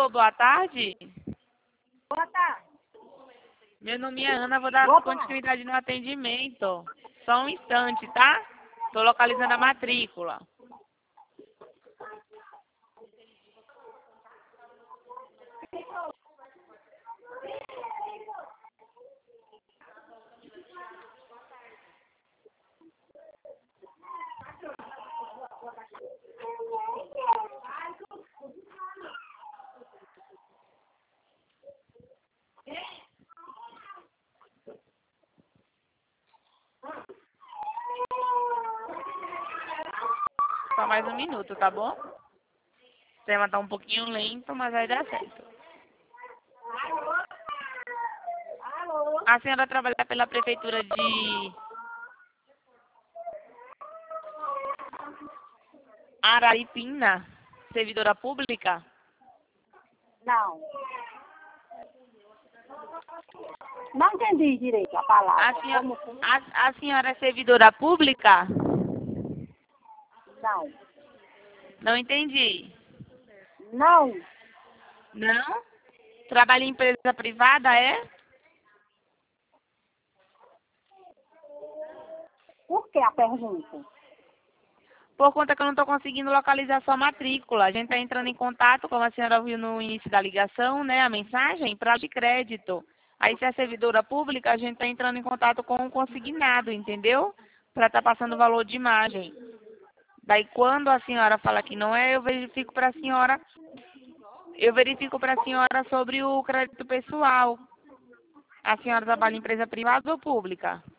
Alô, boa tarde. Boa tarde. Meu nome é Ana, vou dar continuidade no atendimento. Só um instante, tá? Estou localizando a matrícula. Só mais um minuto, tá bom? O sistema tá um pouquinho lento, mas vai dar certo. A senhora trabalha pela prefeitura de Araripina, servidora pública? Não. Não entendi direito a palavra. A senhora é servidora pública? Não. Não entendi. Não. Não? Trabalha em empresa privada, é? Por que a pergunta? Por conta que eu não estou conseguindo localizar sua matrícula. A gente está entrando em contato, como a senhora viu no início da ligação, né? A mensagem, para de crédito. Aí, se é servidora pública, a gente está entrando em contato com o consignado, entendeu? Para estar passando o valor de imagem. Daí, quando a senhora fala que não é, eu verifico para a senhora. Eu verifico para a senhora sobre o crédito pessoal. A senhora trabalha em empresa privada ou pública?